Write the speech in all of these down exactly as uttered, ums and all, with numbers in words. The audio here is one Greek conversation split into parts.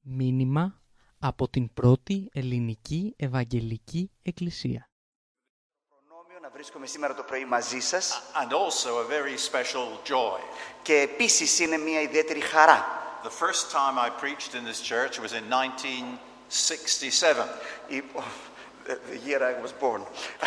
Μήνυμα από την πρώτη ελληνική Ευαγγελική Εκκλησία. Προνόμιο να βρίσκομαι σήμερα το πρωί μαζί σας. And also a very special joy. Και επίσης είναι μια ιδιαίτερη χαρά. The first time I preached in this church was in nineteen sixty-seven. Η... The year I was born.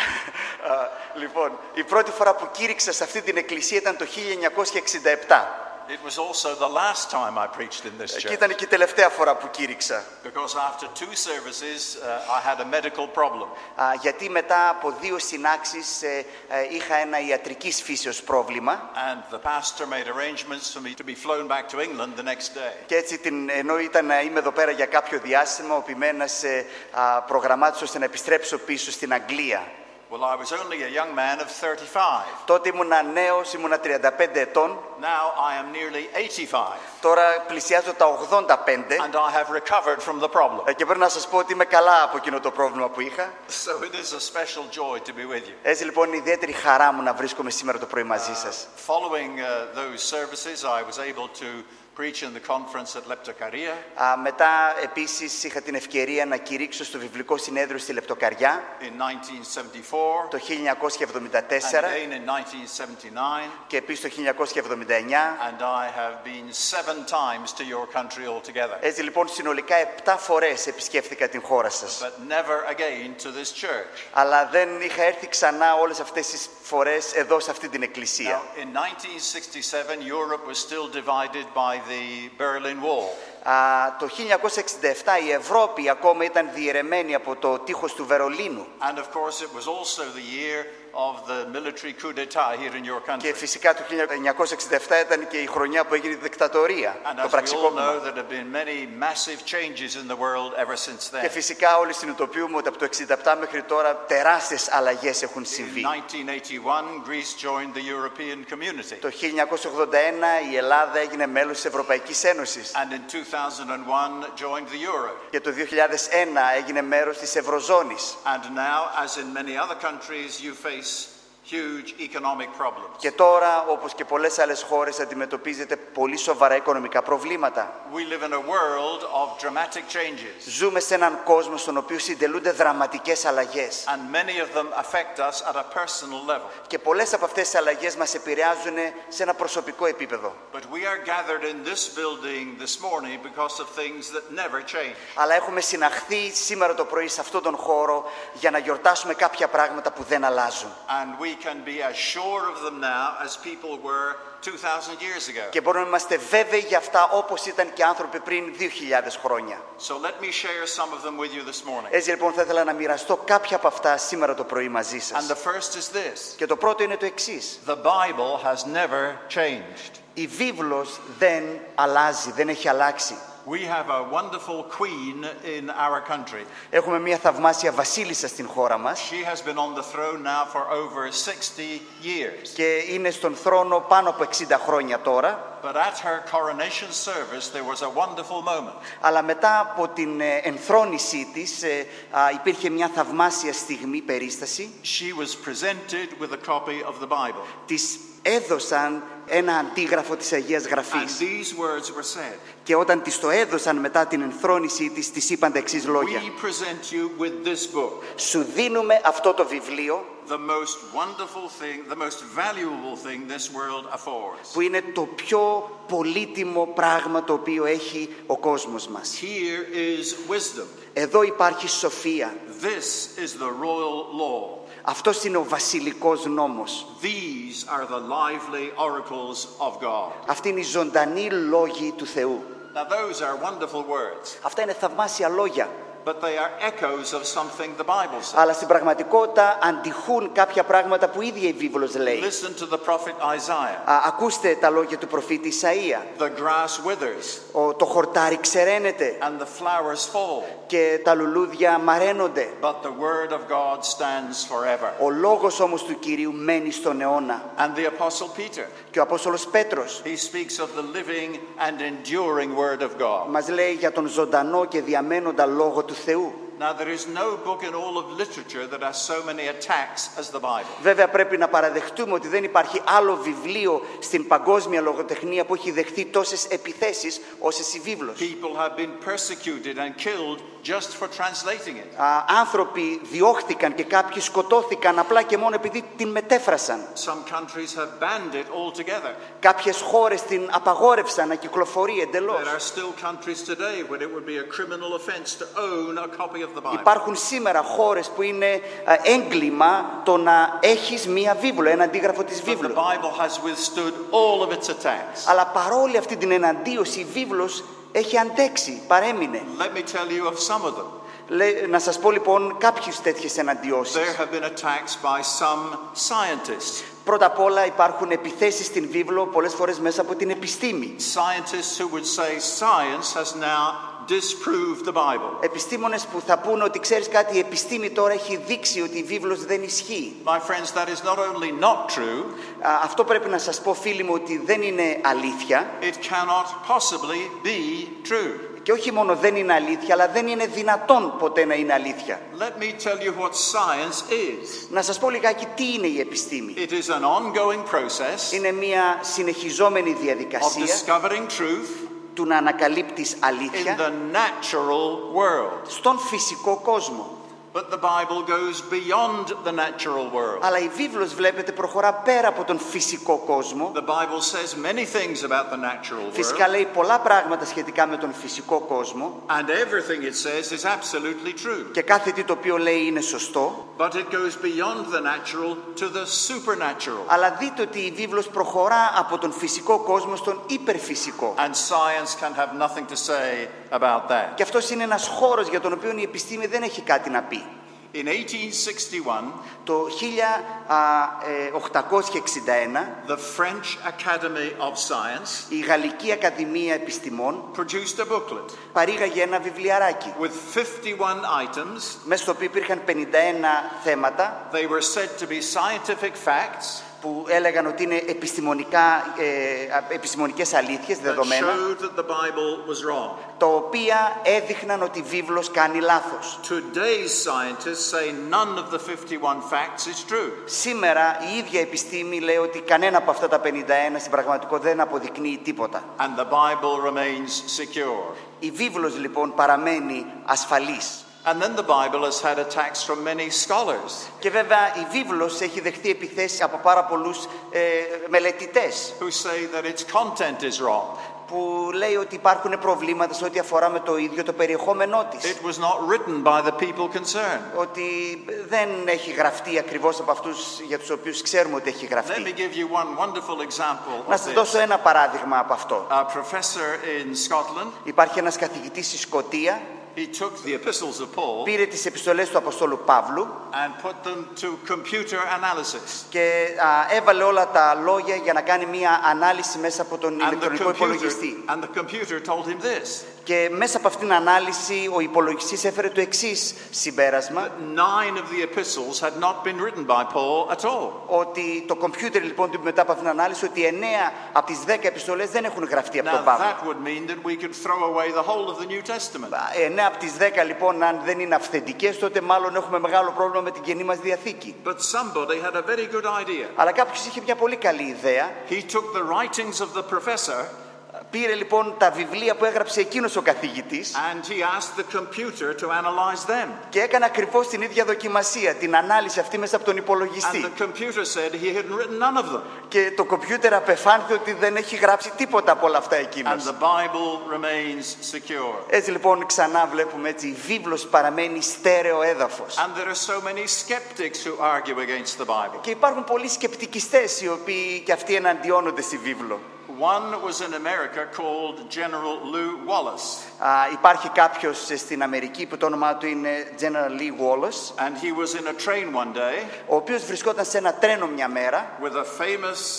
Λοιπόν, η πρώτη φορά που κήρυξα σε αυτή την εκκλησία ήταν το χίλια εννιακόσια εξήντα επτά. It was also the last time I preached in this Και church. ήταν και η τελευταία φορά που κήρυξα. Because after two services uh, I had a medical problem. Α, γιατί μετά από δύο συνάξεις ε, ε, είχα ένα ιατρικής φύσεως πρόβλημα. And the pastor made arrangements for me to be flown back to England the next day. Και έτσι, την, ενώ ήταν να είμαι εδώ πέρα για κάποιο διάστημα, ο ποιμένας ε, α, προγραμμάτισε ώστε να επιστρέψω πίσω στην Αγγλία. Well, I was only a young man of thirty-five. Τότε ήμουνα νέος, ήμουνα τριάντα πέντε ετών. Now I am nearly eighty-five. Τώρα πλησιάζω τα ογδόντα πέντε. And I have recovered from the problem. Και πρέπει να σας πω ότι είμαι καλά από εκείνο το πρόβλημα που είχα. So it is a special joy to be with you. Έτσι λοιπόν είναι ιδιαίτερη χαρά μου να βρίσκομαι σήμερα το πρωί μαζί σας. Uh, following uh, those services, I was able to preach in the conference at Leptokaria. Α, μετά επίσης είχα την ευκαιρία να κηρύξω στο βιβλικό συνέδριο στη Λεπτοκαριά In nineteen seventy-four. το χίλια εννιακόσια εβδομήντα And τέσσερα again in nineteen seventy-nine. και επίσης το χίλια εννιακόσια εβδομήντα εννιά. And I have been seven times to your country altogether. Έτσι λοιπόν συνολικά επτά φορές επισκέφθηκα την χώρα σας. But never again to this church. Αλλά δεν είχα έρθει ξανά όλες αυτές τις φορές εδώ σε αυτή την εκκλησία. Now, in nineteen sixty-seven, Europe was still divided by the Berlin Wall. Α, το χίλια εννιακόσια εξήντα επτά η Ευρώπη ακόμα ήταν διαιρεμένη από το τείχος του Βερολίνου. And of course, it was also the year of the military coup d'etat here in your country. Και φυσικά το χίλια εννιακόσια εξήντα επτά ήταν και η χρονιά που έγινε η δικτατορία, And το as we all πραξικόπημα. know, there have been many massive changes in the world ever since then. Και φυσικά όλοι συνειδητοποιούμε ότι από το εξήντα επτά μέχρι τώρα τεράστιες αλλαγές έχουν In συμβεί. nineteen eighty-one, Greece joined the European Community. Το χίλια εννιακόσια ογδόντα ένα η Ελλάδα έγινε μέλος της Ευρωπαϊκής Ένωσης. And in two thousand one, joined the Euro. Και το δύο χιλιάδες ένα έγινε μέρος της Ευρωζώνης. And now, as in many other countries, you face huge economic problems. Και τώρα, όπως και πολλές άλλες χώρες, αντιμετωπίζετε πολύ σοβαρά οικονομικά προβλήματα. We live in a world of dramatic changes. Ζούμε σε έναν κόσμο στον οποίο συντελούνται δραματικές αλλαγές. And many of them affect us at a personal level. Και πολλές από αυτές τις αλλαγές μας επηρεάζουν σε ένα προσωπικό επίπεδο. But we are gathered in this building this morning because of things that never change. Αλλά έχουμε συναχθεί σήμερα το πρωί σε αυτόν τον χώρο για να γιορτάσουμε κάποια πράγματα που δεν αλλάζουν. And we can be as sure of them now as people were two thousand years ago. Και μπορούμε να είμαστε βέβαιοι για αυτά όπως ήταν και άνθρωποι πριν δύο χιλιάδες χρόνια. So let me share some of them with you this morning. Έτσι λοιπόν θα ήθελα να μοιραστώ κάποια από αυτά σήμερα το πρωί μαζί And σας. the first is this. Και το πρώτο είναι το εξής. The Bible has never changed. Η βίβλος δεν αλλάζει, δεν έχει αλλάξει. We have a wonderful queen in our country. Έχουμε μια θαυμάσια βασίλισσα στην χώρα μας She has been on the throne now for over sixty years. και είναι στον θρόνο πάνω από εξήντα χρόνια τώρα. But at her coronation service there was a wonderful moment. Αλλά μετά από την ε, ενθρόνησή της ε, α, υπήρχε μια θαυμάσια στιγμή, περίσταση. She was presented with a copy of the Bible. Της έδωσαν ένα αντίγραφο της Αγίας And Γραφής. these words were said. Και όταν της το έδωσαν μετά την ενθρόνησή της, της είπαν τα εξής λόγια. We present you with this book. Σου δίνουμε αυτό το βιβλίο The most wonderful thing, the most valuable thing this world affords. που είναι το πιο πολύτιμο πράγμα το οποίο έχει ο κόσμος μας. Here is wisdom. Εδώ υπάρχει σοφία. This is the royal law. Αυτός είναι ο βασιλικός νόμος. These are the lively oracles of God. Αυτή είναι η ζωντανή λόγη του Θεού. Now those are wonderful words, Αυτά είναι θαυμάσια λόγια. but they are echoes of something the Bible says. Αλλά στην πραγματικότητα αντιχούν κάποια πράγματα που ίδια η βίβλος λέει. Listen to the prophet Isaiah. Α, ακούστε τα λόγια του προφήτη Ισαΐα. The grass withers Ο, το χορτάρι ξεραίνεται and the flowers fall, και τα λουλούδια μαραίνονται. but the word of God stands forever. Ο λόγος όμως του Κυρίου μένει στον αιώνα. And the apostle Peter, Και ο Απόστολος Πέτρος he speaks of the living and enduring word of God. μας λέει για τον ζωντανό και διαμένοντα λόγο του Θεού. Now, there is no book in all of literature that has so many attacks as the Bible. Βέβαια πρέπει να παραδεχτούμε ότι δεν υπάρχει άλλο βιβλίο στην παγκόσμια λογοτεχνία που έχει δεχτεί τόσες επιθέσεις όσες η βίβλος. People have been persecuted and killed just for translating it. Α, άνθρωποι διώχθηκαν και κάποιοι σκοτώθηκαν απλά και μόνο επειδή την μετέφρασαν. Some countries have banned it altogether. Κάποιες χώρες την απαγόρευσαν να κυκλοφορεί εντελώς. There are still countries today where it would be a criminal offense to own a copy of the Bible. Υπάρχουν σήμερα χώρες που είναι έγκλημα το να έχεις μία βίβλο, ένα αντίγραφο της But the βίβλου. Bible has withstood all of its attacks. Αλλά παρόλη αυτή την εναντίωση η βίβλος έχει αντέξει, παρέμεινε. Let me tell you of some of them. Λέ, να σας πω λοιπόν κάποιες τέτοιες εναντιώσεις. There have been attacks by some scientists. Πρώτα απ' όλα υπάρχουν επιθέσεις στην βίβλο πολλές φορές μέσα από την επιστήμη. Scientists who would say science has now disproved the Bible. Επιστήμονες που θα πούνε ότι ξέρεις κάτι, η επιστήμη τώρα έχει δείξει ότι η βίβλος δεν ισχύει. My friends, that is not only not true, Α, αυτό πρέπει να σας πω φίλοι μου ότι δεν είναι αλήθεια. it cannot possibly be true. Και όχι μόνο δεν είναι αλήθεια, αλλά δεν είναι δυνατόν ποτέ να είναι αλήθεια. Let me tell you what science is. Να σας πω λιγάκι τι είναι η επιστήμη. It is an ongoing process Είναι μια συνεχιζόμενη of διαδικασία discovering truth του να ανακαλύπτεις in αλήθεια the natural world. στον φυσικό κόσμο. But the Bible goes beyond the natural world. Αλλά η βίβλος, βλέπετε, προχωρά πέρα από τον φυσικό κόσμο. The Bible says many things about the natural Φυσικά world, λέει πολλά πράγματα σχετικά με τον φυσικό κόσμο and everything it says is absolutely true. και κάθε τι το οποίο λέει είναι σωστό. But it goes beyond the natural to the supernatural. Αλλά δείτε ότι η βίβλος προχωρά από τον φυσικό κόσμο στον υπερφυσικό. And science can have nothing to say about that. Και αυτός είναι ένας χώρος για τον οποίο η επιστήμη δεν έχει κάτι να πει. In eighteen sixty-one, Το χίλια οκτακόσια εξήντα ένα the French Academy of Science η Γαλλική Ακαδημία Επιστημών produced a booklet παρήγαγε ένα βιβλιαράκι with fifty-one items. μέσα στο οποίο υπήρχαν πενήντα ένα θέματα They were said to be scientific facts που έλεγαν ότι είναι επιστημονικά, ε, επιστημονικές αλήθειες, that δεδομένα, showed that the Bible was wrong. τα οποία έδειχναν ότι η βίβλος κάνει λάθος. Today's scientists say none of the fifty-one facts is true. Σήμερα η ίδια επιστήμη λέει ότι κανένα από αυτά τα πενήντα ένα στην πραγματικότητα δεν αποδεικνύει τίποτα. And the Bible remains secure. Η βίβλος λοιπόν παραμένει ασφαλής. And then the Bible has had attacks from many scholars Και βέβαια η βίβλος έχει δεχτεί επιθέσεις από πάρα πολλούς ε, μελετητές who say that its content is wrong. που λέει ότι υπάρχουν προβλήματα σε ό,τι αφορά με το ίδιο το περιεχόμενό της. It was not written by the people concerned. Ότι δεν έχει γραφτεί ακριβώς από αυτούς για τους οποίους ξέρουμε ότι έχει Let me γραφτεί. give you one wonderful example Να of σας δώσω this. ένα παράδειγμα από αυτό. A professor in Scotland, Υπάρχει ένας καθηγητής στη Σκωτία, he took the epistles of Paul πήρε τις επιστολές του Αποστόλου Παύλου and put them to computer analysis. και α, έβαλε όλα τα λόγια για να κάνει μία ανάλυση μέσα από τον And the, ηλεκτρονικό computer, υπολογιστή. and the computer told him this. Και μέσα από αυτήν την ανάλυση ο υπολογιστής έφερε το εξής συμπέρασμα, Nine of the epistles had not been written by Paul at all. ότι το κομπιούτερ λοιπόν του μετά από αυτήν την ανάλυση ότι εννέα από τις δέκα επιστολές δεν έχουν γραφτεί από Now τον Παύλο. that would mean that we could throw away the whole of the New Testament. εννέα από τις δέκα λοιπόν αν δεν είναι αυθεντικές, τότε μάλλον έχουμε μεγάλο πρόβλημα με την Καινή μας Διαθήκη. But somebody had a very good idea. Αλλά κάποιος είχε μια πολύ καλή ιδέα. He took the writings of the professor Πήρε λοιπόν τα βιβλία που έγραψε εκείνος ο καθηγητής and he asked the computer to analyze them. και έκανε ακριβώς την ίδια δοκιμασία, την ανάλυση αυτή μέσα από τον And υπολογιστή. the computer said he hadn't written none of them. Και το κομπιούτερ απεφάνθη ότι δεν έχει γράψει τίποτα από όλα αυτά And εκείνος. the Bible remains secure. Έτσι λοιπόν ξανά βλέπουμε έτσι η βίβλος παραμένει στέρεο έδαφος. And there are so many skeptics who argue against the Bible. Και υπάρχουν πολλοί σκεπτικιστές οι οποίοι και αυτοί εναντιώνονται στη βίβλο. One was in America called General Lew Wallace. Α, υπάρχει κάποιος στην Αμερική που το όνομά του είναι General Lee Wallace, And he was in a train one day ο οποίος βρισκόταν σε ένα τρένο μια μέρα with a famous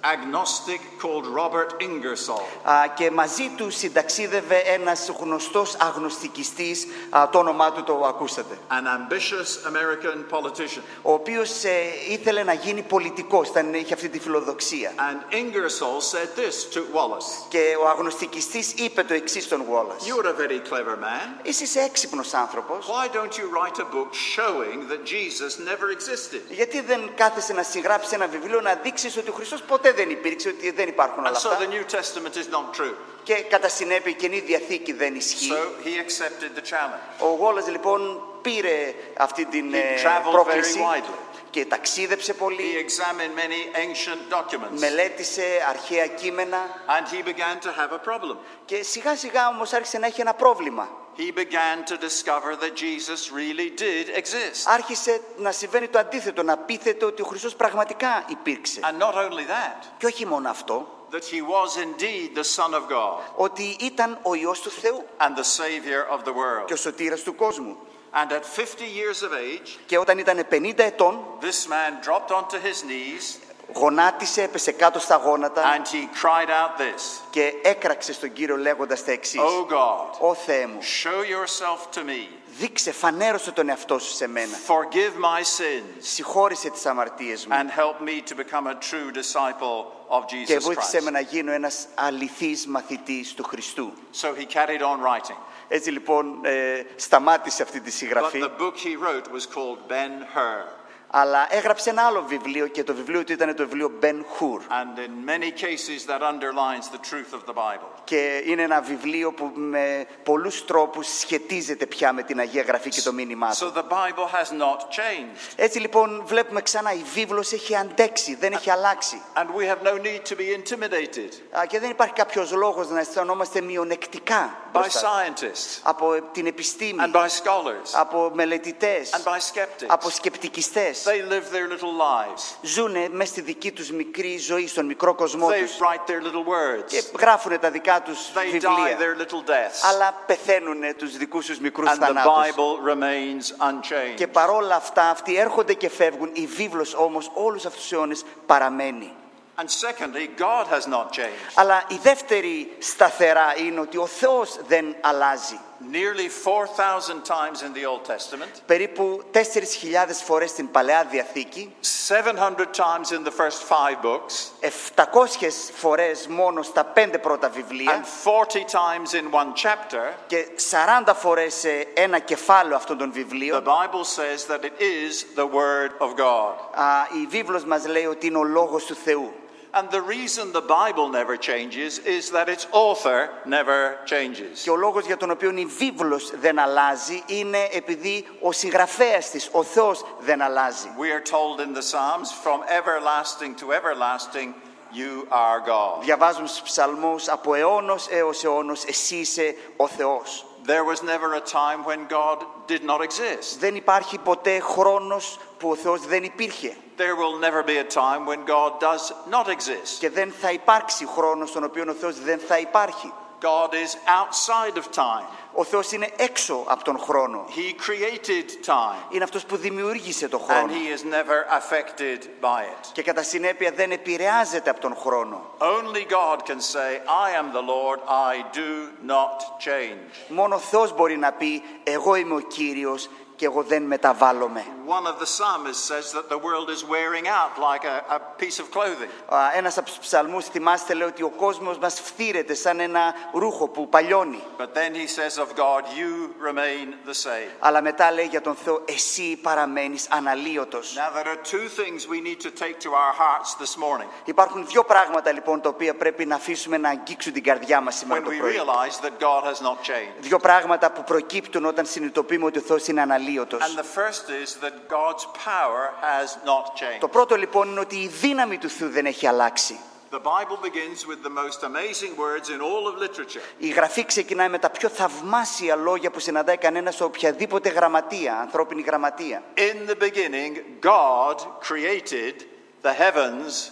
agnostic called Robert Ingersoll. Α, και μαζί του συνταξίδευε ένας γνωστός αγνωστικιστής, α, το όνομά του το ακούσατε, An ambitious American politician. ο οποίος ε, ήθελε να γίνει πολιτικός, ήταν, είχε αυτή τη φιλοδοξία. And Ingersoll said this to Wallace. Και ο αγνωστικιστής είπε το εξής στον Wallace. You're a very clever man. Εσύ είσαι έξυπνος άνθρωπος. Why don't you write a book showing that Jesus never existed? Γιατί δεν κάθεσαι να συγγράψεις ένα βιβλίο να δείξεις ότι ο Χριστός ποτέ δεν υπήρξε, ότι δεν υπάρχουν όλα And so αυτά. the New Testament is not true. Και κατά συνέπεια η Καινή Διαθήκη δεν ισχύει. So he accepted the challenge. Ο Wallace λοιπόν πήρε αυτή την He ε, traveled πρόκληση very widely. και ταξίδεψε He πολύ, examined many ancient documents. μελέτησε αρχαία κείμενα And he began to have a problem. και σιγά σιγά όμως άρχισε να έχει ένα πρόβλημα. He began to discover that Jesus really did exist. Άρχισε να συμβαίνει το αντίθετο, να πείθεται ότι ο Χριστός πραγματικά υπήρξε. And not only that, Και όχι μόνο αυτό, that he was indeed the Son of God ότι ήταν ο Υιός του Θεού and the Savior of the world. και ο σωτήρας του κόσμου. And at fifty years of age, Και όταν ήταν πενήντα ετών, this man dropped onto his knees γονάτισε, έπεσε κάτω στα γόνατα and he cried out this, και έκραξε στον Κύριο λέγοντας τα εξής. Oh God, Ω Θεέ μου, show yourself to me. δείξε, φανέρωσε τον εαυτό σου σε μένα. Forgive my sins Συγχώρησε τις αμαρτίες μου and help me to become a true disciple of και Jesus βοήθησε με Christ. να γίνω ένας αληθής μαθητής του Χριστού. So he carried on writing. Έτσι λοιπόν ε, σταμάτησε αυτή τη But συγγραφή, the book he wrote was called Ben-Hur. αλλά έγραψε ένα άλλο βιβλίο και το βιβλίο του ήταν το βιβλίο Ben Hur. And in many cases that underlines the truth of the Bible. Και είναι ένα βιβλίο που με πολλούς τρόπους σχετίζεται πια με την Αγία Γραφή και το μήνυμά So του. the Bible has not changed. Έτσι λοιπόν βλέπουμε ξανά, η βίβλος έχει αντέξει, δεν έχει αλλάξει. And we have no need to be intimidated Α, και δεν υπάρχει κάποιος λόγος να αισθανόμαστε μειονεκτικά by μπροστά scientists από την επιστήμη, and by scholars από μελετητές, and by skeptics. από σκεπτικιστές. They live their little lives. Ζουνε μέσα στη δική τους μικρή ζωή, στον μικρό κοσμό They τους write their little και words. γράφουν τα δικά τους They die βιβλία, their little deaths. αλλά πεθαίνουν τους δικούς τους μικρούς And the θανάτους. Bible remains unchanged. Και παρόλα αυτά αυτοί έρχονται και φεύγουν, η βίβλος όμως όλους αυτούς τους αιώνες παραμένει. And secondly, God has not changed. Αλλά η δεύτερη σταθερά είναι ότι ο Θεός δεν αλλάζει. Nearly four thousand times in the Old Testament, Περίπου τέσσερις χιλιάδες φορές στην Παλαιά Διαθήκη, seven hundred times in the first five books, επτακόσιες φορές μόνο στα πέντε πρώτα βιβλία and forty times in one chapter, και σαράντα φορές σε ένα κεφάλαιο αυτών των the βιβλίων, Bible says that it is the Word of God. α, η βίβλος μας λέει ότι είναι ο Λόγος του Θεού. And the reason the Bible never changes is that its author never changes. Και ο λόγος για τον οποίο η βίβλος δεν αλλάζει είναι επειδή ο συγγραφέας της, ο Θεός, δεν αλλάζει. We are told in the Psalms, from everlasting to everlasting, you are God. Διαβάζουμε στους ψαλμούς, από αιώνος έως αιώνος εσύ είσαι ο Θεός. There was never a time when God did not exist. Δεν υπάρχει ποτέ χρόνος που ο Θεός δεν υπήρχε. There will never be a time when God does not exist. Και δεν θα υπάρξει χρόνος στον οποίο ο Θεός δεν θα υπάρχει. God is outside of time. Ο Θεός είναι έξω από τον χρόνο. He created time, Είναι αυτός που δημιούργησε τον and χρόνο. he is never affected by it. Και κατά συνέπεια δεν επηρεάζεται από τον χρόνο. Only God can say, I am the Lord, I do not change. Μόνο ο Θεός μπορεί να πει εγώ είμαι ο Κύριος και εγώ δεν μεταβάλλομαι. One of the psalmists says that the world is wearing out like a, a piece of clothing. Α, Ένας από τους ψαλμούς, θυμάστε, λέει ότι ο κόσμος μας φθήρεται σαν ένα ρούχο που παλιώνει. But then he says of God, you remain the same. Αλλά μετά λέει για τον Θεό, εσύ παραμένεις αναλύωτος. Now there are two things we need to take to our hearts this morning Υπάρχουν δύο πράγματα λοιπόν τα οποία πρέπει να αφήσουμε να αγγίξουν την καρδιά μας σήμερα when το we πρωί. realize that God has not changed. Δύο πράγματα που προκύπτουν όταν συνειδητοποιούμε ότι ο Θεός είναι αναλύωτος. And the first is that God's power has not changed. Το πρώτο λοιπόν είναι ότι η δύναμη του Θεού δεν έχει αλλάξει. The Bible begins with the most amazing words in all of literature. Η Γραφή ξεκινάει με τα πιο θαυμάσια λόγια που συναντάει κανένας σε οποιαδήποτε γραμματεία, ανθρώπινη γραμματεία. In the beginning, God created the heavens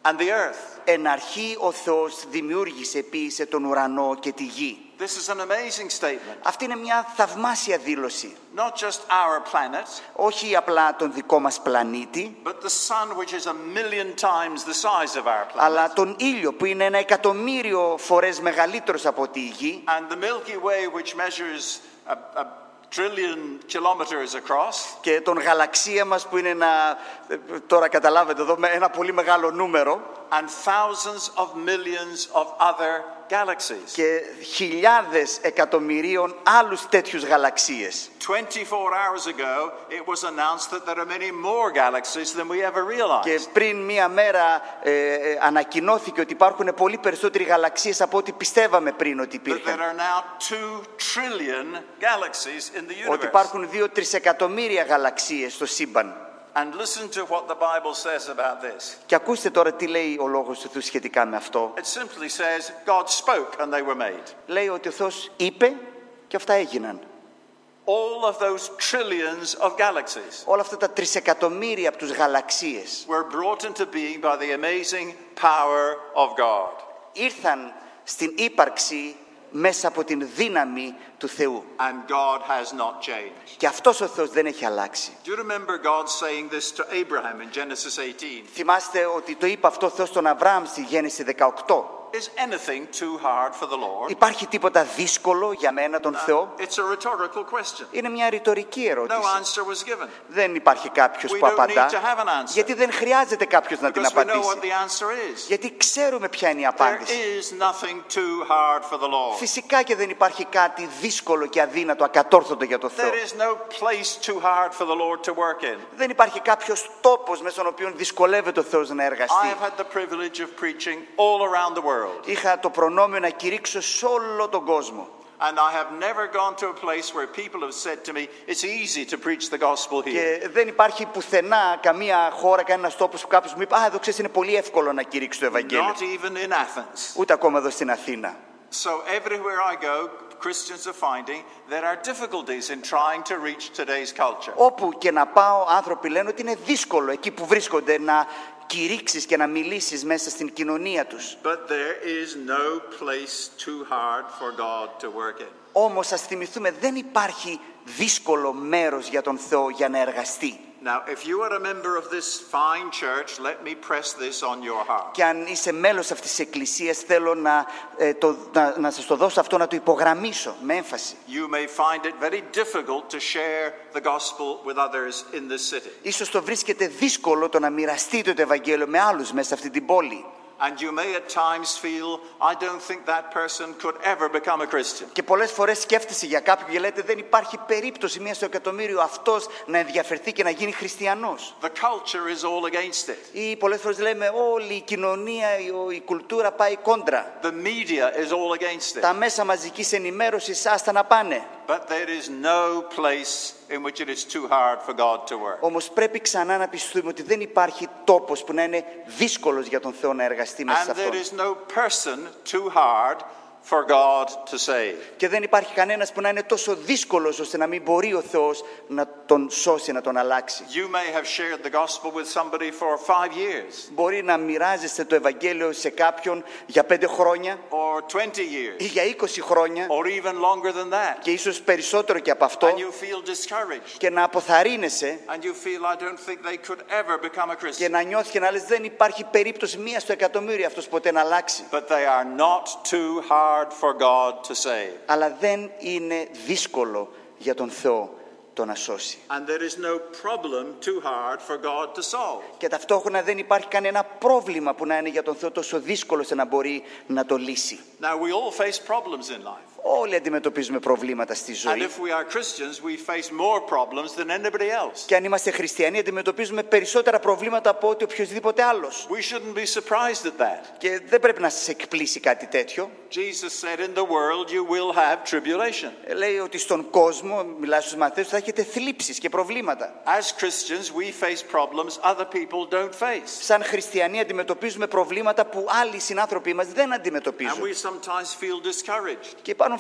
and the earth. Εν αρχή ο Θεός δημιούργησε, ποίησε τον ουρανό και τη γη. This is an amazing statement. Αυτή είναι μια θαυμάσια δήλωση. Not just our planet, Όχι απλά τον δικό μας πλανήτη, but the sun, which is a million times the size of our planet, αλλά τον ήλιο που είναι ένα εκατομμύριο φορές μεγαλύτερος από τη γη, and the Milky Way, which measures a, a trillion kilometers across, και τον γαλαξία μας που είναι ένα, τώρα καταλάβετε εδώ, ένα πολύ μεγάλο νούμερο, and thousands of millions of other galaxies. και χιλιάδες εκατομμυρίων άλλους τέτοιους γαλαξίες. twenty-four hours ago, it was announced that there are many more galaxies than we ever realized. Και πριν μία μέρα ε, ε, ανακοινώθηκε ότι υπάρχουν πολύ περισσότεροι γαλαξίες από ό,τι πιστεύαμε πριν ότι That υπήρχαν. there are now two trillion galaxies in the Ότι universe. υπάρχουν δύο τρισεκατομμύρια γαλαξίες στο σύμπαν. And listen to what the Bible says about this. Και ακούστε τώρα τι λέει ο λόγος του Θεού σχετικά με αυτό. It simply says, God spoke and they were made. Λέει ότι ο Θεός είπε και αυτά έγιναν. All of those trillions of galaxies Όλα αυτά τα τρισεκατομμύρια από τους γαλαξίες were brought into being by the amazing power of God. ήρθαν στην ύπαρξη μέσα από την δύναμη του Θεού. And God has not changed. Και αυτός ο Θεός δεν έχει αλλάξει. Do you remember God saying this to Abraham in Genesis eighteen? Θυμάστε ότι το είπε αυτό ο Θεός στον Αβραάμ στη Γέννηση δεκαοκτώ. Is anything too hard for the Lord? Υπάρχει τίποτα δύσκολο για μένα τον Θεό? It's a rhetorical question. Είναι μια ρητορική No ερώτηση. answer was given. Δεν υπάρχει κάποιος We που don't need απαντά. to have an answer. Γιατί δεν χρειάζεται κάποιος να την Because we know what απαντήσει. the answer is. Γιατί ξέρουμε ποια είναι η There απάντηση. is nothing too hard for the Lord. Φυσικά και δεν υπάρχει κάτι δύσκολο και αδύνατο, ακατόρθωτο για τον Θεό. There is no place too hard for the Lord to work in. Δεν υπάρχει κάποιος τόπος μέσα στον οποίο δυσκολεύεται ο Θεός να I εργαστεί. have had the privilege of preaching all around the world. Είχα το προνόμιο να κηρύξω σε όλο τον κόσμο. And I have never gone to a place where people have said to me, it's easy to preach the gospel here. Και δεν υπάρχει πουθενά καμία χώρα, κανένας τόπος που κάποιος μου είπε «Α, εδώ ξέρεις είναι πολύ εύκολο να κηρύξει το Ευαγγέλιο». Not even in Athens. Ούτε ακόμα εδώ στην Αθήνα. So everywhere I go, Christians are finding there are difficulties in trying to reach today's culture. Όπου και να πάω, άνθρωποι λένε ότι είναι δύσκολο εκεί που βρίσκονται να κηρύξεις και να μιλήσεις μέσα στην κοινωνία τους. But there is no place too hard for God to work in. Όμως ας θυμηθούμε, δεν υπάρχει δύσκολο μέρος για τον Θεό για να εργαστεί. Now, if you are a member of this fine church, let me press this on your heart. Και αν είσαι μέλος αυτής της εκκλησίας, θέλω να, ε, το, να, να σας το δώσω αυτό, να το υπογραμμίσω με έμφαση. You may find it very difficult to share the gospel with others in this city. Ίσως το βρίσκεται δύσκολο το να μοιραστείτε το Ευαγγέλιο με άλλους μέσα σε αυτή την πόλη. And you may at times feel, I don't think that person could ever become a Christian. Και πολλές φορές σκέφτεσαι για κάποιον και λέτε δεν υπάρχει περίπτωση μία στο εκατομμύριο αυτός να ενδιαφερθεί και να γίνει χριστιανός. The culture is all against it. Ή πολλές φορές λέμε όλη η κοινωνία, η, η κουλτούρα πάει κόντρα. The media is all against it. Τα μέσα μαζικής ενημέρωσης άστα να πάνε. But there is no place in which it is too hard for God to work. Όμως πρέπει ξανά να πιστούμε ότι δεν υπάρχει τόπος που να είναι δύσκολος για τον Θεό να εργαστεί μέσα σε And there αυτόν. is no person too hard for God to save. Και δεν υπάρχει κανένας που να είναι τόσο δύσκολος ώστε να μην μπορεί ο Θεός να τον σώσει, να τον αλλάξει. You may have shared the gospel with somebody for five years Μπορεί να μοιράζεστε το Ευαγγέλιο σε κάποιον για πέντε χρόνια or twenty ή years για είκοσι χρόνια or even longer than that. και ίσως περισσότερο και από αυτό And you feel discouraged. και να αποθαρρύνεσαι And you feel, I don't think they could ever become a και Christian. να νιώθεις και να λες δεν υπάρχει περίπτωση μία στο εκατομμύριο αυτός ποτέ να αλλάξει. But they are not too hard for God to save. Αλλά δεν είναι δύσκολο για τον Θεό το να σώσει. And there is no problem too hard for God to solve. Και ταυτόχρονα δεν υπάρχει κανένα πρόβλημα που να είναι για τον Θεό τόσο δύσκολο ώστε να μπορεί να το λύσει. Now, we all face problems in life. Όλοι αντιμετωπίζουμε προβλήματα στη And ζωή. if we are Christians, we face more problems than anybody else. Και αν είμαστε χριστιανοί αντιμετωπίζουμε περισσότερα προβλήματα από ό,τι οποιοδήποτε άλλος. We shouldn't be surprised at that. Και δεν πρέπει να σας εκπλήσει κάτι τέτοιο. Jesus said, in the world you will have tribulation. Ε, Λέει ότι στον κόσμο, μιλάει στους μαθητές, θα έχετε θλίψεις και προβλήματα. As Christians, we face problems other people don't face. Σαν χριστιανοί αντιμετωπίζουμε προβλήματα που άλλοι συνάνθρωποι μας δεν And αντιμετωπίζουν. we sometimes feel discouraged. Και υπάρχουν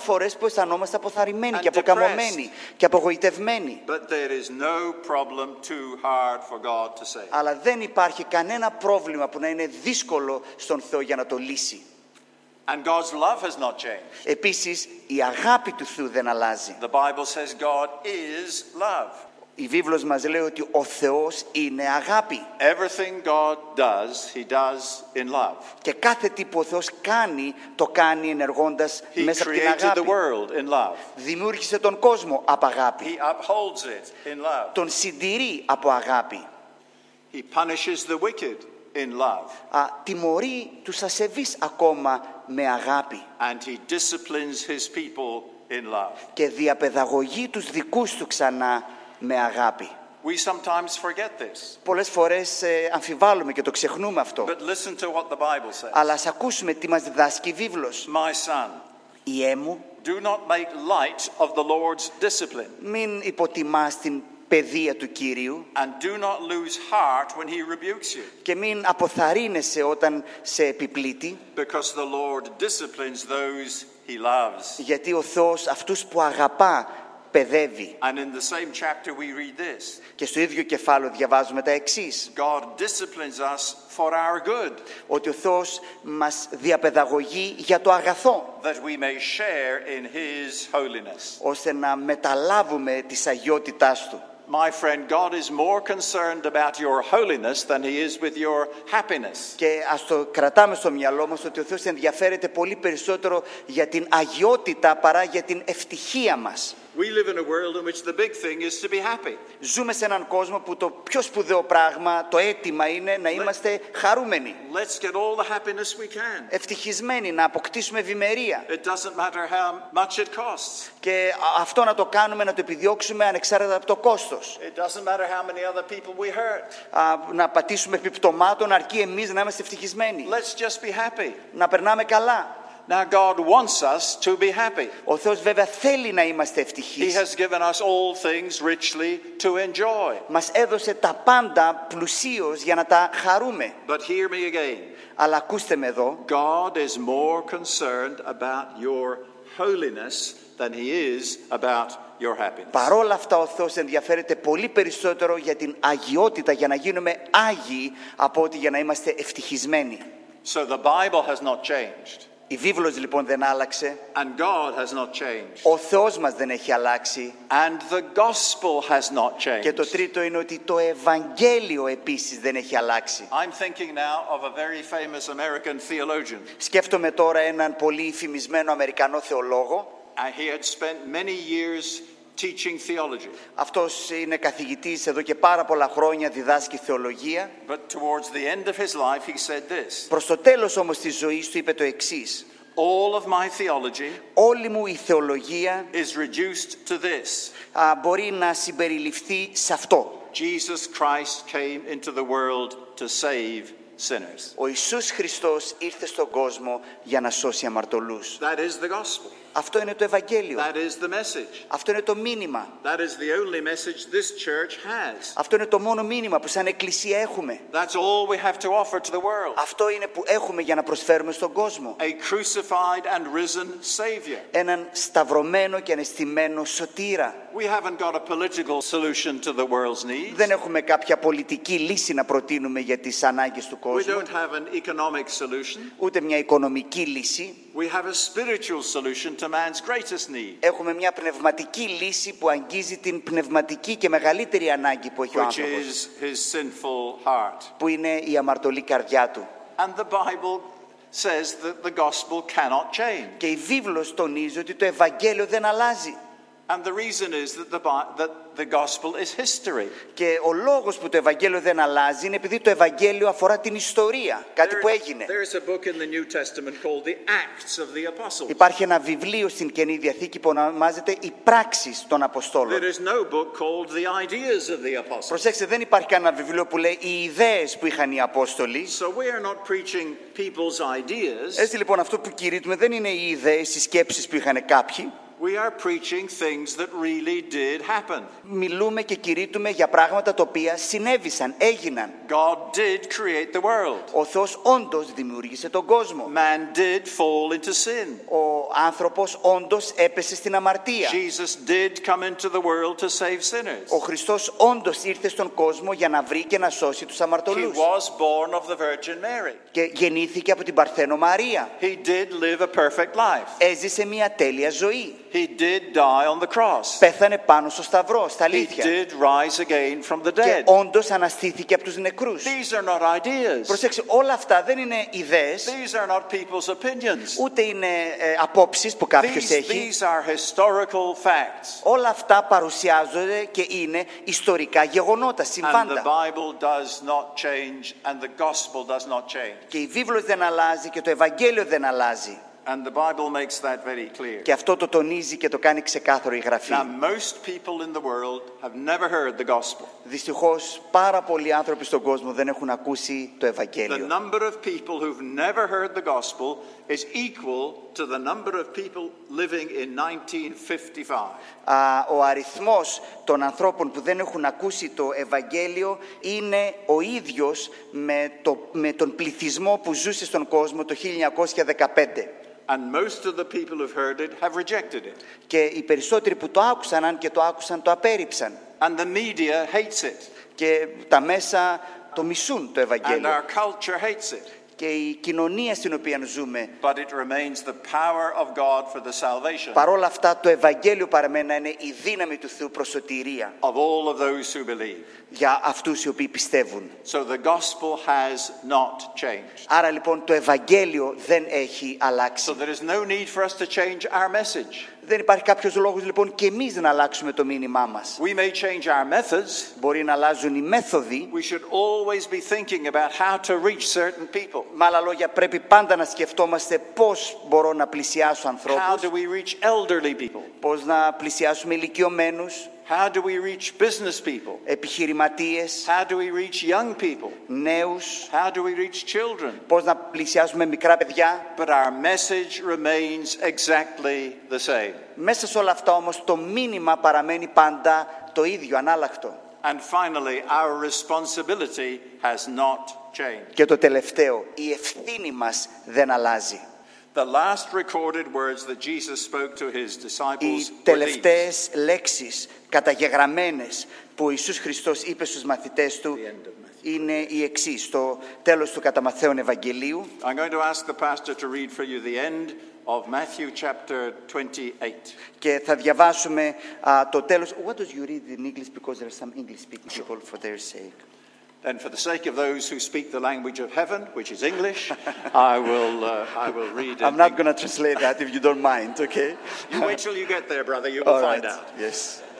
φορές που αισθανόμαστε αποθαρρυμένοι And και αποκαμωμένοι και απογοητευμένοι. But there is no problem too hard for God to save. Αλλά δεν υπάρχει κανένα πρόβλημα που να είναι δύσκολο στον Θεό για να το λύσει. And God's love has not changed. Επίσης, η αγάπη του Θεού δεν αλλάζει. The Bible says God is love. Η βίβλος μας λέει ότι ο Θεός είναι αγάπη. Everything God does, He does in love. Και κάθε τι που ο Θεός κάνει, το κάνει ενεργώντας He μέσα από την created the αγάπη. world in love. Δημιούργησε τον κόσμο από αγάπη. He upholds it in love. Τον συντηρεί από αγάπη. He punishes the wicked in love. Α, τιμωρεί τους ασεβείς ακόμα με αγάπη. And He disciplines His people in love. Και διαπαιδαγωγεί τους δικούς του ξανά με αγάπη. We sometimes forget this. Πολλές φορές ε, αμφιβάλλουμε και το ξεχνούμε αυτό. But listen to what the Bible says. Αλλά ας ακούσουμε τι μας διδάσκει η βίβλος. My son, Υιέ μου, do not make light of the Lord's discipline, μην υποτιμάς την παιδεία του Κύριου and do not lose heart when He rebukes you, και μην αποθαρρύνεσαι όταν σε επιπλήττει, because the Lord disciplines those He loves. γιατί ο Θεός αυτούς που αγαπά παιδεύει. And in the same chapter we read this. Και στο ίδιο κεφάλαιο διαβάζουμε τα εξής. God disciplines us for our good, Ότι ο Θεός μας διαπαιδαγωγεί για το αγαθό, that we may share in His holiness. ώστε να μεταλάβουμε της αγιότητάς Του. My friend, God is more concerned about your holiness than He is with your happiness. Και ας το κρατάμε στο μυαλό μας ότι ο Θεός ενδιαφέρεται πολύ περισσότερο για την αγιότητα παρά για την ευτυχία μας. We live in a world in which the big thing is to be happy. Ζούμε σε έναν κόσμο που το πιο σπουδαίο πράγμα, το αίτημα είναι να είμαστε χαρούμενοι. Let's get all the happiness we can. Ευτυχισμένοι, να αποκτήσουμε ευημερία. It doesn't matter how much it costs. Και αυτό να το κάνουμε, να το επιδιώξουμε ανεξάρτητα από το κόστος. It doesn't matter how many other people we hurt. Α, να πατήσουμε επιπτωμάτων αρκεί εμείς να είμαστε ευτυχισμένοι. Let's just be happy. Να περνάμε καλά. Now God wants us to be happy. Ο Θεός βέβαια θέλει να είμαστε He ευτυχείς. has given us all things richly to enjoy. Μας έδωσε τα πάντα πλουσίως για να τα χαρούμε. But hear me again. Αλλά ακούστε με εδώ, God is more concerned about your holiness than He is about your happiness. παρόλα αυτά ο Θεός ενδιαφέρεται πολύ περισσότερο για την αγιότητα, για να γίνουμε άγιοι, από ότι για να είμαστε ευτυχισμένοι. So the Bible has not changed. Η βίβλος λοιπόν δεν άλλαξε, And God has not changed. ο Θεός μας δεν έχει αλλάξει, And the gospel has not και το changed. τρίτο είναι ότι το Ευαγγέλιο επίσης δεν έχει αλλάξει. I'm thinking now of a very famous American theologian. Σκέφτομαι τώρα έναν πολύ φημισμένο Αμερικανό θεολόγο. And he had spent many years teaching theology. Αυτός είναι καθηγητής εδώ και πάρα πολλά χρόνια, διδάσκει θεολογία. But towards the end of his life he said this. Προς το τέλος όμως της ζωής του είπε το εξής: All of my theology όλη μου η θεολογία is reduced to this. α, μπορεί να συμπεριληφθεί σε αυτό. Jesus Christ came into the world to save sinners. Ο Ιησούς Χριστός ήρθε στον κόσμο για να σώσει αμαρτωλούς. That is the gospel. Αυτό είναι το Ευαγγέλιο. That is the message. Αυτό είναι το μήνυμα. That is the only message this church has. Αυτό είναι το μόνο μήνυμα που σαν εκκλησία έχουμε. That's all we have to offer to the world. Αυτό είναι που έχουμε για να προσφέρουμε στον κόσμο. A crucified and risen Savior. Έναν σταυρωμένο και ανεστημένο σωτήρα. We haven't got a political solution to the world's needs. Δεν έχουμε κάποια πολιτική λύση να προτείνουμε για τις ανάγκες του We κόσμου. don't have an economic solution. Ούτε μια οικονομική λύση. We have a spiritual solution to man's greatest need, Έχουμε μια πνευματική λύση που αγγίζει την πνευματική και μεγαλύτερη ανάγκη που έχει ο which άνθρωπος, is his sinful heart. που είναι η αμαρτωλή καρδιά του. And the Bible says that the gospel cannot change. Και η βίβλος τονίζει ότι το Ευαγγέλιο δεν αλλάζει. And the reason is that the, Bi- that the gospel is history. Και ο λόγος που το Ευαγγέλιο δεν αλλάζει είναι επειδή το Ευαγγέλιο αφορά την ιστορία, κάτι που έγινε. There is a book in the New Testament called the Acts of the Apostles. Υπάρχει ένα βιβλίο στην Καινή Διαθήκη που ονομάζεται «Οι πράξεις των Αποστόλων». There is no book called the Ideas of the Apostles. Προσέξτε, δεν υπάρχει κανένα βιβλίο που λέει «Οι ιδέες που είχαν οι Απόστολοι». So we are not preaching people's ideas. Έτσι λοιπόν αυτό που κηρύττουμε δεν είναι οι ιδέες, οι σκέψεις που είχαν κάποιοι. We are preaching things that really did happen. Μιλούμε και κηρύττουμε για πράγματα τα οποία συνέβησαν, έγιναν. God did create the world. Ο Θεός όντως δημιούργησε τον κόσμο. Man did fall into sin. Ο άνθρωπος όντως έπεσε στην αμαρτία. Jesus did come into the world to save sinners. Ο Χριστός όντως ήρθε στον κόσμο για να βρει και να σώσει τους He αμαρτωλούς. was born of the Virgin Mary. Και γεννήθηκε από την Παρθένο Μαρία. He did live a perfect life. Έζησε μια τέλεια ζωή. He did die on the cross. Πέθανε πάνω στο σταυρό, στα He αλήθεια. did rise again from the Και dead. όντως αναστήθηκε από τους νεκρούς. These are not ideas. Προσέξτε, όλα αυτά δεν είναι ιδέες, These are not people's opinions. ούτε είναι ε, απόψεις που κάποιος These, έχει. these are historical facts. Όλα αυτά παρουσιάζονται και είναι ιστορικά γεγονότα, And the συμβάντα. Bible does not change and the gospel does not change. Και η βίβλος δεν αλλάζει και το Ευαγγέλιο δεν αλλάζει. And the Bible makes that very clear. Και αυτό το τονίζει και το κάνει ξεκάθαρο η Γραφή. Now, most people in the world have never heard the gospel. Δυστυχώς, πάρα πολλοί άνθρωποι στον κόσμο δεν έχουν ακούσει το The Ευαγγέλιο. number of people who've never heard the gospel is equal to the number of people living in nineteen fifty-five. Α, ο αριθμός των ανθρώπων που δεν έχουν ακούσει το Ευαγγέλιο είναι ο ίδιος με, το, με τον πληθυσμό που ζούσε στον κόσμο το χίλια εννιακόσια δεκαπέντε. And most of the people who've heard it have rejected it. Και οι περισσότεροι που το άκουσαν, αν και το άκουσαν, το απέρριψαν. And the media hates it. Και τα μέσα το μισούν το And Ευαγγέλιο. our culture hates it. Και η κοινωνία στην οποία ζούμε, But it remains the power of God for the salvation παρόλα αυτά το Ευαγγέλιο παραμένει να είναι η δύναμη του Θεού προς σωτηρία of all of those who believe. για αυτούς οι οποίοι πιστεύουν. So the gospel has not changed. Άρα λοιπόν το Ευαγγέλιο δεν έχει αλλάξει. So there is no need for us to change our message. Δεν υπάρχει κάποιος λόγος λοιπόν και εμείς να αλλάξουμε το μήνυμά μας. We may change our methods. Μπορεί να αλλάζουν οι μέθοδοι. We should always be thinking about how to reach certain people. Με άλλα λόγια, πρέπει πάντα να σκεφτόμαστε πώς μπορώ να πλησιάσω How ανθρώπους, do we reach elderly people? πώς να πλησιάσουμε ηλικιωμένους, How do we reach business people? επιχειρηματίες, How do we reach young people? νέους, How do we reach children? πώς να πλησιάσουμε μικρά παιδιά. But our message remains exactly the same. Μέσα σε όλα αυτά όμως το μήνυμα παραμένει πάντα το ίδιο, ανάλλακτο. And finally, our responsibility has not changed. Και το τελευταίο, η ευθύνη μας δεν αλλάζει. The last recorded words that Jesus spoke to his Οι disciples were these. τελευταίες λέξεις καταγεγραμμένες που ο Ιησούς Χριστός είπε στους μαθητές του The end of Matthew. είναι οι εξής, στο τέλος του κατά Ματθαίον Ευαγγελίου. I'm going to ask the pastor to read for you the end of Matthew chapter twenty-eight. Και θα διαβάσουμε α, το τέλος. What does you read in English? Because there are some English speaking people for their sake. Then for the sake of those who speak the language of heaven, which is English, I will uh, I will read it. I'm not going to translate that if you don't mind, okay? You wait till you get there, brother, you will All find right. out. Yes.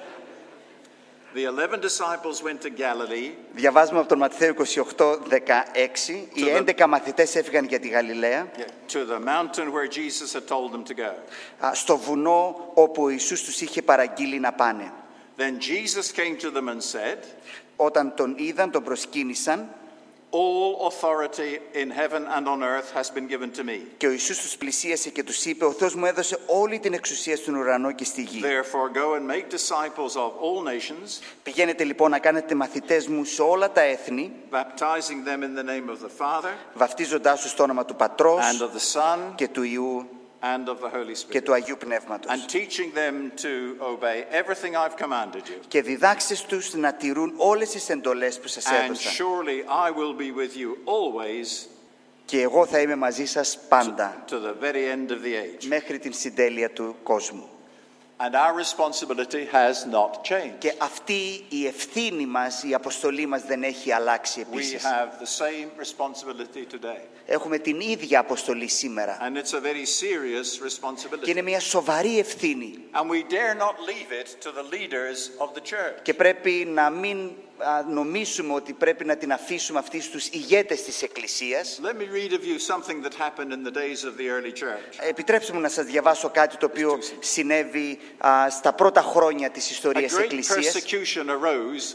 The eleven disciples went to Galilee, Διαβάζουμε από τον Ματθαίο είκοσι οκτώ δεκαέξι. Οι the- έντεκα μαθητές έφυγαν για τη Γαλιλαία, to the mountain where Jesus had told them to go. α, στο βουνό όπου ο Ιησούς τους είχε παραγγείλει να πάνε. Then Jesus came to them and said, Όταν τον είδαν, τον προσκύνησαν "All authority in heaven and on earth has been given to me. και ο Ιησούς τους πλησίασε και τους είπε «Ο Θεός μου έδωσε όλη την εξουσία στον ουρανό και στη γη. Therefore go and make disciples of all nations, Πηγαίνετε λοιπόν να κάνετε μαθητές μου σε όλα τα έθνη, baptizing them in the name of the Father βαφτίζοντάς τους στο όνομα του Πατρός and of the Son και του Υιού and of the Holy και Spirit, του Αγίου Πνεύματος. and teaching them to obey everything I've commanded you. Και διδάξεις τους να τηρούν όλες τις εντολές που σας And έδωσα. surely I will be with you always Και εγώ θα είμαι μαζί σας πάντα, to the very end of the age." μέχρι την συντέλεια του κόσμου. And our responsibility has not changed. Και αυτή η ευθύνη μας, η αποστολή μας δεν έχει αλλάξει We επίσης. have the same responsibility today. Έχουμε την ίδια αποστολή σήμερα. And it's a very serious responsibility. Και είναι μια σοβαρή ευθύνη. And we dare not leave it to the leaders of the church. Και πρέπει να μην α, νομίσουμε ότι πρέπει να την αφήσουμε αυτή στους ηγέτες της Εκκλησίας. Let me read of you something that happened in the days of the early church. Επιτρέψτε μου να σας διαβάσω κάτι το οποίο συνέβη α, στα πρώτα χρόνια της A ιστορίας της great Εκκλησίας. persecution arose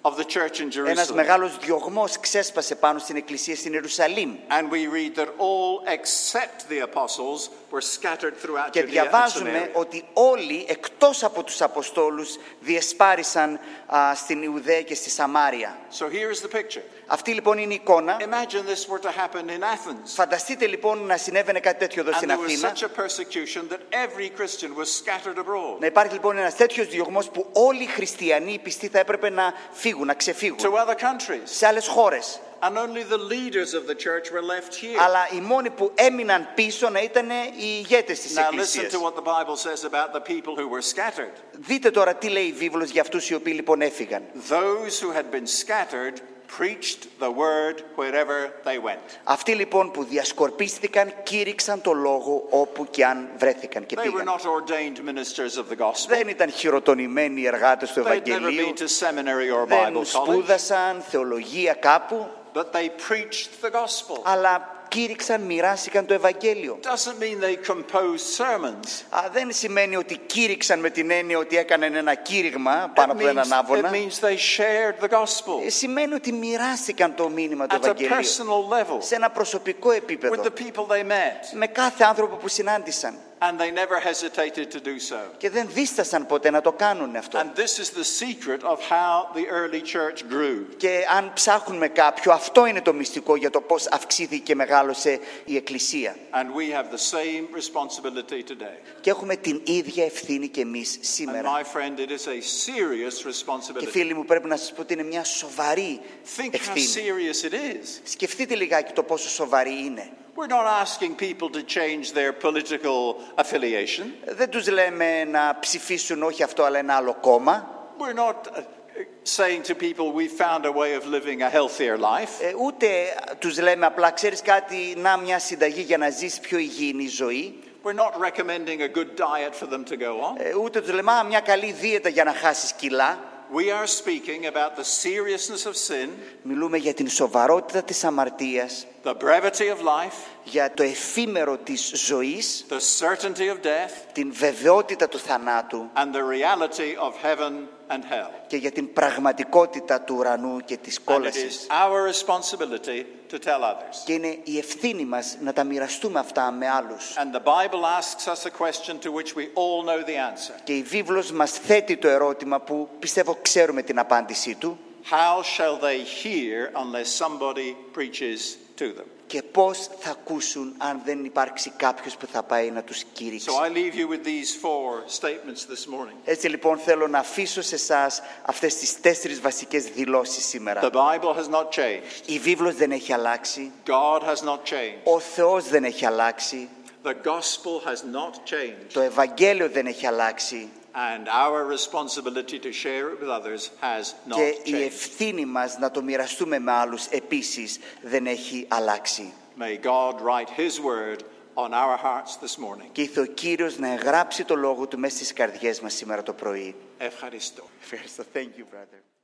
of the church in Ένας Jerusalem. μεγάλος διωγμός ξέσπασε πάνω στην εκκλησία στην Ιερουσαλήμ. And we read that all except the apostles were scattered throughout Και Judea and διαβάζουμε Samaria. ότι όλοι εκτός από τους Αποστόλους διεσπάρισαν α, στην Ιουδαία και στη Σαμάρια. So here is the picture. Αυτή λοιπόν είναι η εικόνα. Imagine this were to happen in Athens. Φανταστείτε λοιπόν να συνέβαινε κάτι τέτοιο εδώ And στην there was Αθήνα. such a persecution that every Christian was scattered abroad Να υπάρχει λοιπόν ένας τέτοιος διωγμός που όλοι οι χριστιανοί οι πιστοί θα έπρεπε να φύγουν, να to ξεφύγουν other countries. σε άλλες χώρες. And only the leaders of the church were left here. Αλλά οι μόνοι που έμειναν πίσω να ήταν οι ηγέτες της Now listen εκκλησίας. to what the Bible says about the people who were scattered. Δείτε τώρα τι λέει η βίβλος για αυτούς οι οποίοι λοιπόν έφυγαν. Those who had been scattered preached the word wherever they went. Αυτοί λοιπόν που διασκορπίστηκαν κήρυξαν το λόγο όπου και αν βρέθηκαν και They were πήγαν. not ordained ministers of the gospel. Δεν ήταν χειροτονημένοι οι εργάτες του They'd never Ευαγγελίου. been to seminary or Δεν Bible college. σπούδασαν θεολογία κάπου, But they preached the gospel. αλλά κήρυξαν, μοιράστηκαν το Ευαγγέλιο. Doesn't mean they composed sermons. Α, δεν σημαίνει ότι κήρυξαν με την έννοια ότι έκαναν ένα κήρυγμα πάνω It από έναν means, it άβονα. means they shared the gospel Ε, Σημαίνει ότι μοιράστηκαν το μήνυμα του at a Ευαγγελίου personal level σε ένα προσωπικό with επίπεδο, the people they met. με κάθε άνθρωπο που συνάντησαν. And they never hesitated to do so. Και δεν δίστασαν ποτέ να το κάνουν αυτό. And this is the secret of how the early church grew. Και αν ψάχνουμε κάποιο, αυτό είναι το μυστικό για το πώς αυξήθηκε και μεγάλωσε η Εκκλησία. And we have the same responsibility today. Και έχουμε την ίδια ευθύνη και εμείς And σήμερα. my friend, it is a serious Και responsibility. φίλοι μου, πρέπει να σας πω ότι είναι μια σοβαρή Think how ευθύνη. serious it is. Σκεφτείτε λιγάκι το πόσο σοβαρή είναι. We're not asking people to change their political affiliation. Δεν τους λέμε να ψηφίσουν όχι αυτό αλλά ένα άλλο κόμμα. We're not uh, saying to people we found a way of living a healthier life. Ε, ούτε τους λέμε απλά, ξέρεις κάτι, να μια συνταγή για να ζεις πιο υγιεινή ζωή. We're not recommending a good diet for them to go on. Ε, ούτε τους λέμε, α, μια καλή δίαιτα για να χάσεις κιλά. We are speaking about the seriousness of sin, Μιλούμε για την σοβαρότητα της αμαρτίας, the brevity of life, για το εφήμερο της ζωής, the certainty of death, την βεβαιότητα του θανάτου and the reality of heaven and hell. και για την πραγματικότητα του ουρανού και της And it κόλασης. is our responsibility to tell others. Και είναι η ευθύνη μας να τα μοιραστούμε αυτά με άλλους. And the Bible asks us a question to which we all know the answer. Και η βίβλος μας θέτει το ερώτημα που πιστεύω ξέρουμε την απάντησή του. How shall they hear unless somebody preaches to them? Και πώς θα ακούσουν αν δεν υπάρξει κάποιος που θα πάει να τους κηρύξει. So I leave you with these four statements this morning. Έτσι λοιπόν θέλω να αφήσω σε εσάς αυτές τις τέσσερις βασικές δηλώσεις σήμερα. The Bible has not changed. Η βίβλος δεν έχει αλλάξει. God has not changed. Ο Θεός δεν έχει αλλάξει. The gospel has not changed. Το Ευαγγέλιο δεν έχει αλλάξει. And our responsibility to share it with others has not Και η changed. ευθύνη μας να το μοιραστούμε με άλλους επίσης δεν έχει αλλάξει. May God write His word on our hearts this morning. Και ήθελε ο Κύριος να εγγράψει το λόγο του μέσα στις καρδιές μας σήμερα το πρωί. Ευχαριστώ. Ευχαριστώ. Thank you, brother.